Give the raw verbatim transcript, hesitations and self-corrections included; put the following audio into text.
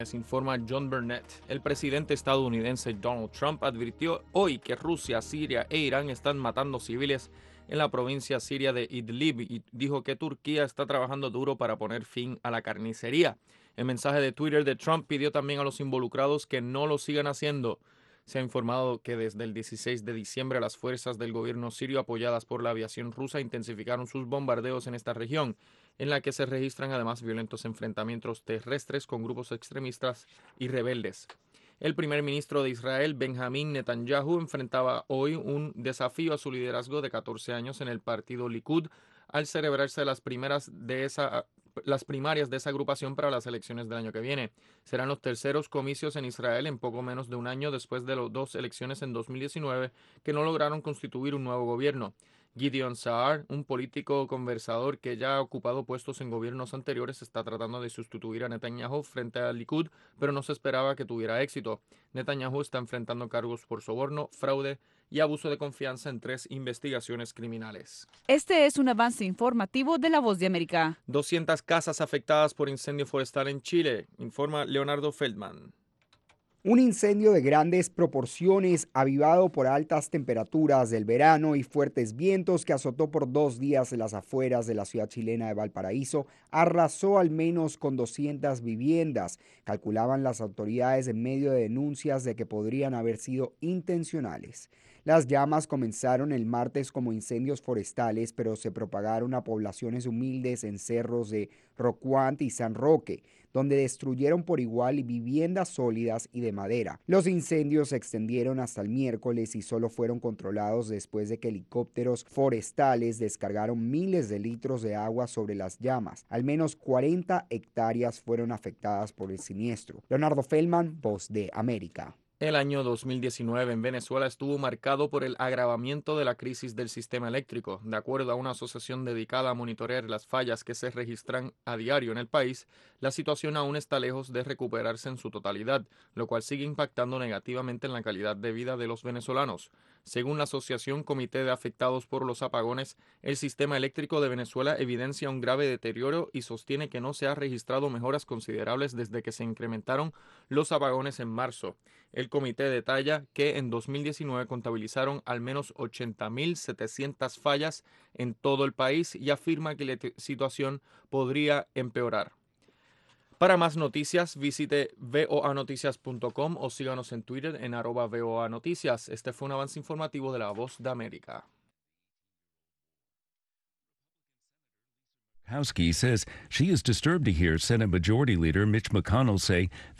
Informa John Burnett. El presidente estadounidense Donald Trump advirtió hoy que Rusia, Siria e Irán están matando civiles en la provincia siria de Idlib y dijo que Turquía está trabajando duro para poner fin a la carnicería. El mensaje de Twitter de Trump pidió también a los involucrados que no lo sigan haciendo. Se ha informado que desde el dieciséis de diciembre las fuerzas del gobierno sirio apoyadas por la aviación rusa intensificaron sus bombardeos en esta región, en la que se registran además violentos enfrentamientos terrestres con grupos extremistas y rebeldes. El primer ministro de Israel, Benjamín Netanyahu, enfrentaba hoy un desafío a su liderazgo de catorce años en el partido Likud al celebrarse las primeras de esa las primarias de esa agrupación para las elecciones del año que viene. Serán los terceros comicios en Israel en poco menos de un año después de las dos elecciones en dos mil diecinueve que no lograron constituir un nuevo gobierno. Gideon Saar, un político conversador que ya ha ocupado puestos en gobiernos anteriores, está tratando de sustituir a Netanyahu frente al Likud, pero no se esperaba que tuviera éxito. Netanyahu está enfrentando cargos por soborno, fraude y abuso de confianza en tres investigaciones criminales. Este es un avance informativo de La Voz de América. doscientas casas afectadas por incendio forestal en Chile, informa Leonardo Feldman. Un incendio de grandes proporciones, avivado por altas temperaturas del verano y fuertes vientos que azotó por dos días las afueras de la ciudad chilena de Valparaíso, arrasó al menos con doscientas viviendas. Calculaban las autoridades en medio de denuncias de que podrían haber sido intencionales. Las llamas comenzaron el martes como incendios forestales, pero se propagaron a poblaciones humildes en cerros de Rocuant y San Roque, donde destruyeron por igual viviendas sólidas y de madera. Los incendios se extendieron hasta el miércoles y solo fueron controlados después de que helicópteros forestales descargaron miles de litros de agua sobre las llamas. Al menos cuarenta hectáreas fueron afectadas por el siniestro. Leonardo Feldman, Voz de América. El año dos mil diecinueve en Venezuela estuvo marcado por el agravamiento de la crisis del sistema eléctrico. De acuerdo a una asociación dedicada a monitorear las fallas que se registran a diario en el país, la situación aún está lejos de recuperarse en su totalidad, lo cual sigue impactando negativamente en la calidad de vida de los venezolanos. Según la Asociación Comité de Afectados por los Apagones, el sistema eléctrico de Venezuela evidencia un grave deterioro y sostiene que no se han registrado mejoras considerables desde que se incrementaron los apagones en marzo. El comité detalla que en dos mil diecinueve contabilizaron al menos ochenta mil setecientas fallas en todo el país y afirma que la situación podría empeorar. Para más noticias, visite voa noticias punto com o síganos en Twitter en arroba voa noticias. Este fue un avance informativo de La Voz de América. Husky says she is disturbed to hear Senate Majority Leader Mitch McConnell say